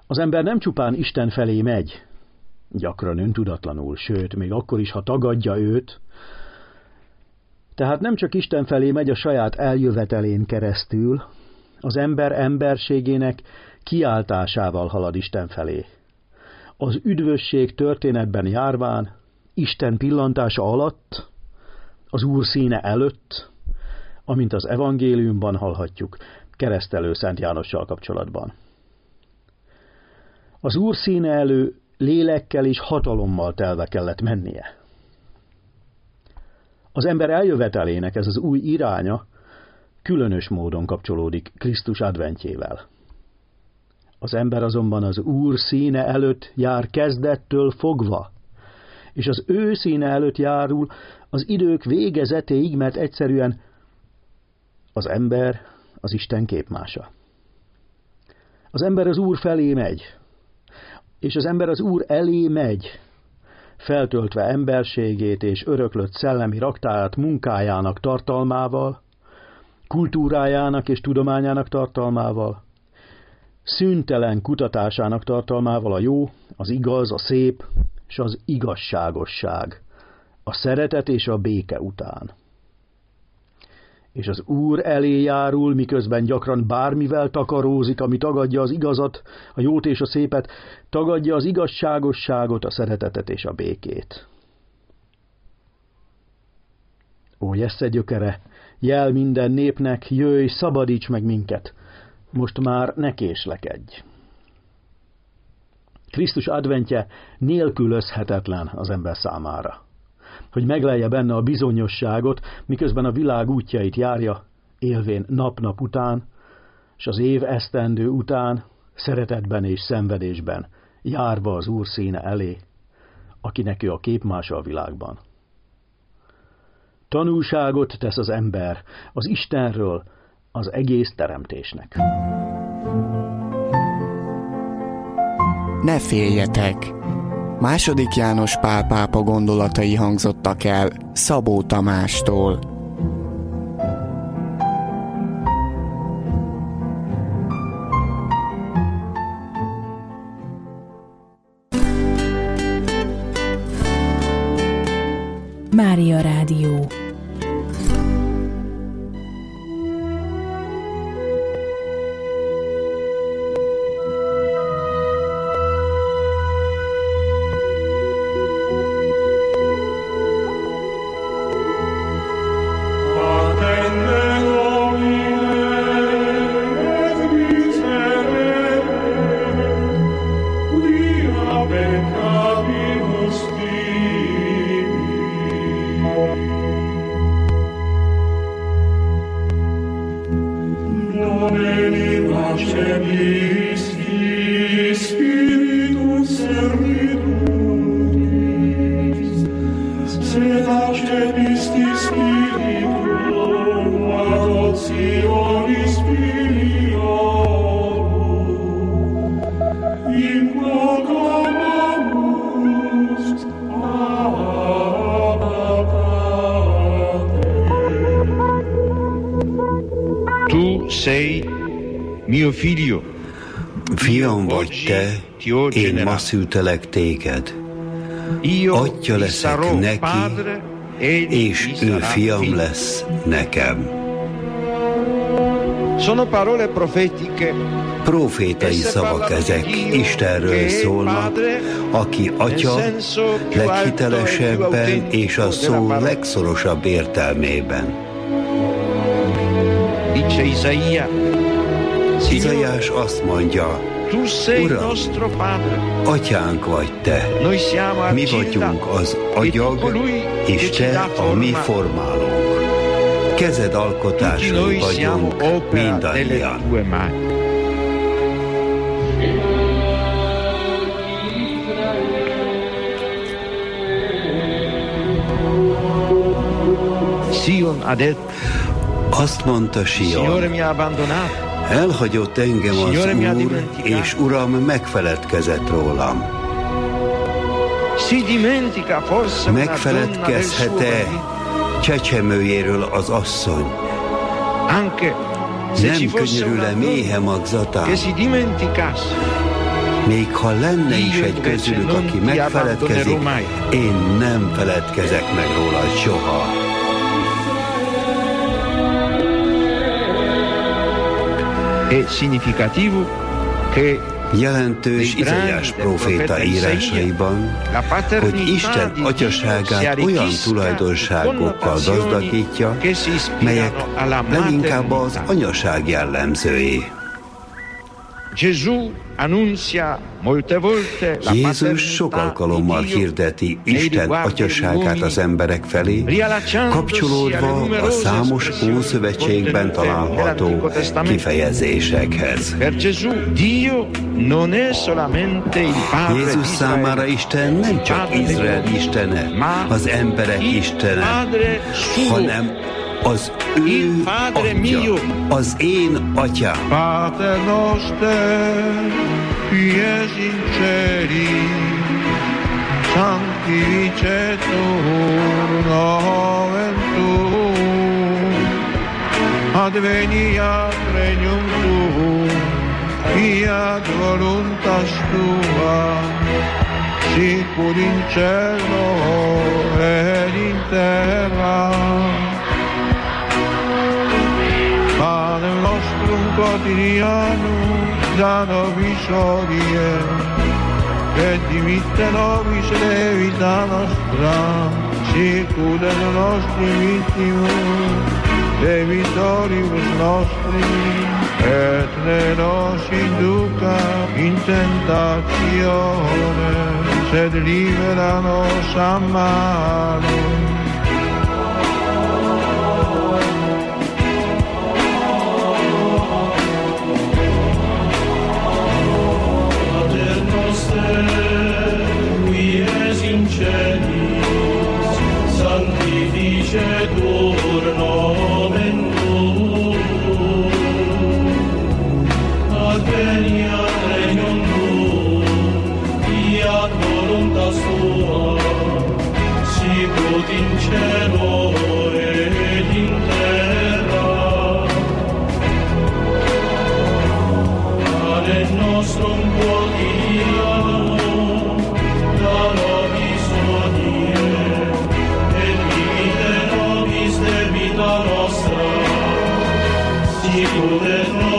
Az ember nem csupán Isten felé megy, gyakran öntudatlanul, sőt, még akkor is, ha tagadja őt, tehát nem csak Isten felé megy a saját eljövetelén keresztül, az ember emberségének kiáltásával halad Isten felé. Az üdvösség történetben járván, Isten pillantása alatt, az Úr színe előtt, amint az evangéliumban hallhatjuk, keresztelő Szent Jánossal kapcsolatban. Az Úr színe elő lélekkel és hatalommal telve kellett mennie. Az ember eljövetelének ez az új iránya különös módon kapcsolódik Krisztus adventjével. Az ember azonban az Úr színe előtt jár kezdettől fogva, és az ő színe előtt járul az idők végezetéig, mert egyszerűen az ember az Isten képmása. Az ember az Úr felé megy, és az ember az Úr elé megy, feltöltve emberségét és öröklött szellemi raktárát munkájának tartalmával, kultúrájának és tudományának tartalmával, szüntelen kutatásának tartalmával a jó, az igaz, a szép és az igazságosság, a szeretet és a béke után. És az Úr elé járul, miközben gyakran bármivel takarózik, ami tagadja az igazat, a jót és a szépet, tagadja az igazságosságot, a szeretetet és a békét. Ó, Jessze gyökere, jel minden népnek, jöjj, szabadíts meg minket, most már ne késlekedj. Krisztus adventje nélkülözhetetlen az ember számára, hogy meglelje benne a bizonyosságot, miközben a világ útjait járja, élvén nap-nap után, és az év esztendő után, szeretetben és szenvedésben, járva az Úr színe elé, akinek ő a képmása a világban. Tanúságot tesz az ember az Istenről, az egész teremtésnek. Ne féljetek! II. János Pál pápa gondolatai hangzottak el Szabó Tamástól. Mária Rádió. Fiam vagy te, én ma szültelek téged. Atya leszek neki, és ő fiam lesz nekem. Profétai szavak ezek, Istenről szólnak, aki Atya leghitelesebben és a szó legszorosabb értelmében. Izaiás azt mondja, Uram, Atyánk vagy te, mi vagyunk az agyag, és te a mi formálónk. Kezed alkotásai vagyunk mindannyian. Azt mondta Sion, elhagyott engem az Úr, és Uram megfeledkezett rólam. Megfeledkezhet-e csecsemőjéről az asszony? Nem könyörül-e méhe magzatán? Még ha lenne is egy közülük, aki megfeledkezik, én nem feledkezek meg rólad soha. Jelentős Izaiás próféta írásaiban, hogy Isten atyaságát olyan tulajdonságokkal gazdagítja, melyek leginkább az anyaság jellemzői. Jézus sok alkalommal hirdeti Isten atyaságát az emberek felé, kapcsolódva a számos Ószövetségben található kifejezésekhez. Jézus számára Isten nem csak Izrael istene, az emberek istene, hanem az ő atya, az én atyám. Pater noster, qui es in celi, sanctificetur nomen tuum, adveniat regnum tuum, fiat voluntas tua, sicur in cielo et in terra. Panem nostrum quotidianum da nobis hodie, et dimitte nobis levita nostra, sicut et nostri vittimus, debitoribus nostri, et ne nos induca in tentatione, sed libera nos a malo. Qui es in celis, sanctificetur nomen tuum, adveniat regnum tuum, fiat voluntas tua, sicut in cielo et in terra. Panem nostrum quotidianum da nobis hodie, et dimitte nobis debita nostra, sicut et